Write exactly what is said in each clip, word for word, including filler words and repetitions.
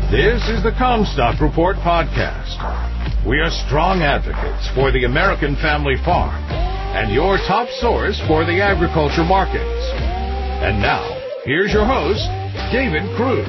This is the Comstock Report podcast. We are strong advocates for the American family farm and your top source for the agriculture markets. And now, here's your host, David Cruz.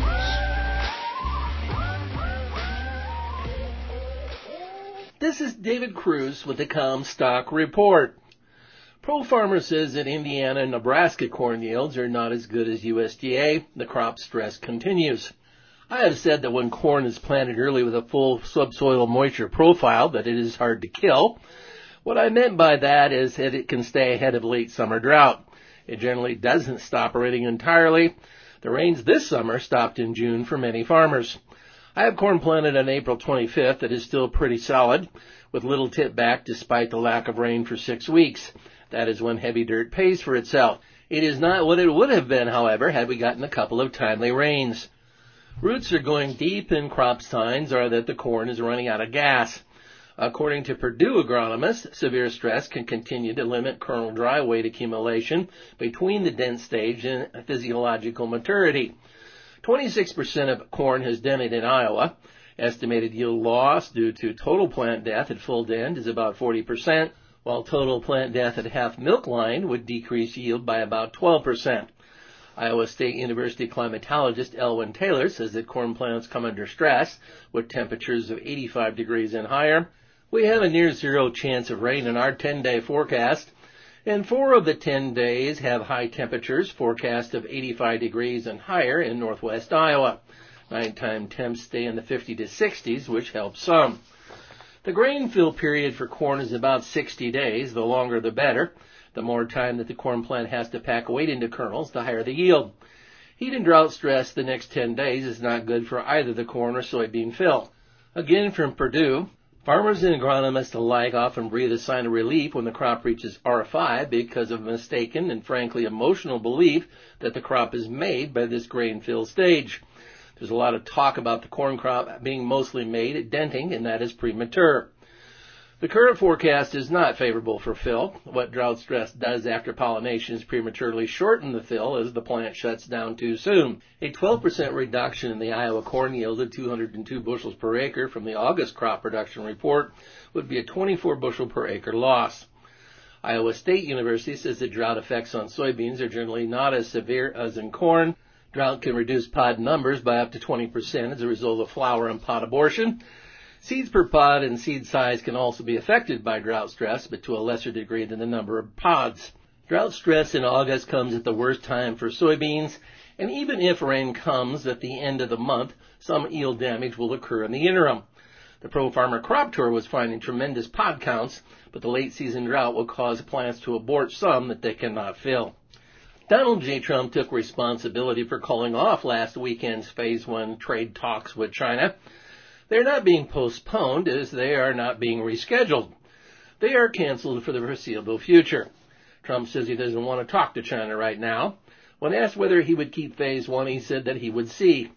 This is David Cruz with the Comstock Report. ProFarmer says that Indiana and Nebraska corn yields are not as good as U S D A. The crop stress continues. I have said that when corn is planted early with a full subsoil moisture profile, that it is hard to kill. What I meant by that is that it can stay ahead of late summer drought. It generally doesn't stop raining entirely. The rains this summer stopped in June for many farmers. I have corn planted on April twenty-fifth that is still pretty solid, with little tip back despite the lack of rain for six weeks. That is when heavy dirt pays for itself. It is not what it would have been, however, had we gotten a couple of timely rains. Roots are going deep, and crop signs are that the corn is running out of gas. According to Purdue agronomists, severe stress can continue to limit kernel dry weight accumulation between the dent stage and physiological maturity. twenty-six percent of corn has dented in Iowa. Estimated yield loss due to total plant death at full dent is about forty percent, while total plant death at half milk line would decrease yield by about twelve percent. Iowa State University climatologist Elwyn Taylor says that corn plants come under stress with temperatures of eighty-five degrees and higher. We have a near zero chance of rain in our ten-day forecast, and four of the ten days have high temperatures, forecast of eighty-five degrees and higher in northwest Iowa. Nighttime temps stay in the fifty to sixties, which helps some. The grain fill period for corn is about sixty days. The longer the better. The more time that the corn plant has to pack weight into kernels, the higher the yield. Heat and drought stress the next ten days is not good for either the corn or soybean fill. Again from Purdue, farmers and agronomists alike often breathe a sigh of relief when the crop reaches R five because of a mistaken and frankly emotional belief that the crop is made by this grain fill stage. There's a lot of talk about the corn crop being mostly made at denting, and that is premature. The current forecast is not favorable for fill. What drought stress does after pollination is prematurely shorten the fill as the plant shuts down too soon. A twelve percent reduction in the Iowa corn yield of two hundred two bushels per acre from the August crop production report would be a twenty-four bushel per acre loss. Iowa State University says the drought effects on soybeans are generally not as severe as in corn. Drought can reduce pod numbers by up to twenty percent as a result of flower and pod abortion. Seeds per pod and seed size can also be affected by drought stress, but to a lesser degree than the number of pods. Drought stress in August comes at the worst time for soybeans, and even if rain comes at the end of the month, some yield damage will occur in the interim. The ProFarmer Crop Tour was finding tremendous pod counts, but the late season drought will cause plants to abort some that they cannot fill. Donald J. Trump took responsibility for calling off last weekend's Phase one trade talks with China. They're not being postponed as they are not being rescheduled. They are canceled for the foreseeable future. Trump says he doesn't want to talk to China right now. When asked whether he would keep Phase one, he said that he would see.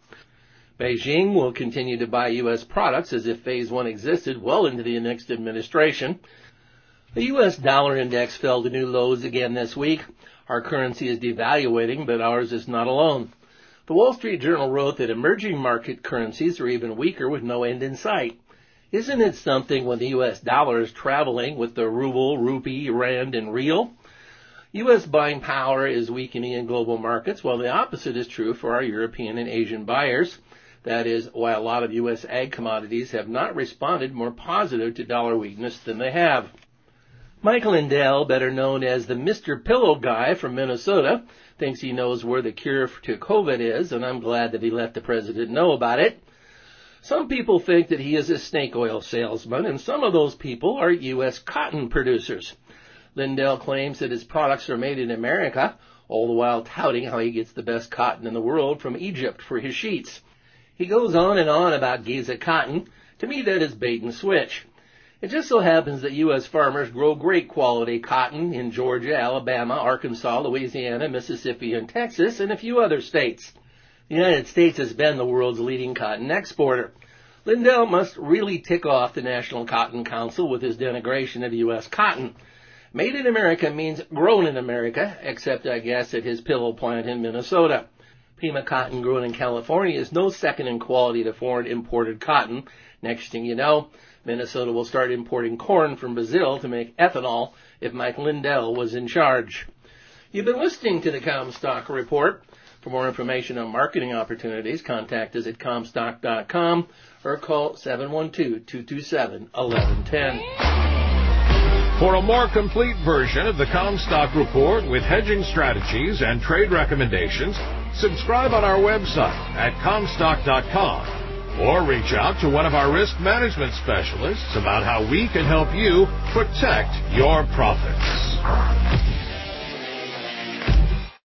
Beijing will continue to buy U S products as if Phase one existed well into the next administration. The U S dollar index fell to new lows again this week. Our currency is devaluating, but ours is not alone. The Wall Street Journal wrote that emerging market currencies are even weaker with no end in sight. Isn't it something when the U S dollar is traveling with the ruble, rupee, rand, and real? U S buying power is weakening in global markets, while the opposite is true for our European and Asian buyers. That is, why a lot of U S ag commodities have not responded more positive to dollar weakness than they have. Mike Lindell, better known as the Mister Pillow Guy from Minnesota, thinks he knows where the cure to COVID is, and I'm glad that he let the president know about it. Some people think that he is a snake oil salesman, and some of those people are U S cotton producers. Lindell claims that his products are made in America, all the while touting how he gets the best cotton in the world from Egypt for his sheets. He goes on and on about Giza cotton. To me, that is bait and switch. It just so happens that U S farmers grow great quality cotton in Georgia, Alabama, Arkansas, Louisiana, Mississippi, and Texas, and a few other states. The United States has been the world's leading cotton exporter. Lindell must really tick off the National Cotton Council with his denigration of U S cotton. Made in America means grown in America, except I guess at his pillow plant in Minnesota. Pima cotton grown in California is no second in quality to foreign imported cotton. Next thing you know, Minnesota will start importing corn from Brazil to make ethanol if Mike Lindell was in charge. You've been listening to the Comstock Report. For more information on marketing opportunities, contact us at comstock dot com or call seven one two, two two seven, one one one zero. For a more complete version of the Comstock Report with hedging strategies and trade recommendations, subscribe on our website at comstock dot com or reach out to one of our risk management specialists about how we can help you protect your profits.